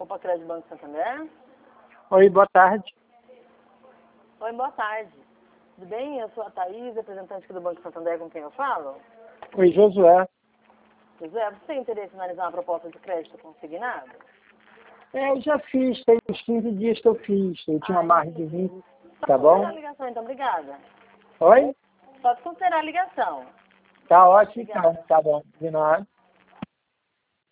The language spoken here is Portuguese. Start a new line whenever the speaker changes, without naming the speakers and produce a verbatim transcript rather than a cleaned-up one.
para Crédito Banco Santander?
Oi, boa tarde.
Oi, boa tarde. Tudo bem? Eu sou a Thaís, representante aqui do Banco Santander, com quem eu falo.
Oi, Josué.
José, você tem interesse em analisar uma proposta de crédito consignado?
É, eu já fiz, tem uns quinze dias que eu fiz. Eu tinha uma
Ah,
margem de vinte, tá
Pode
bom?
considerar a ligação, então, obrigada.
Oi?
Pode considerar a ligação.
Tá ótimo,
Obrigada.
então. Tá bom. De nada.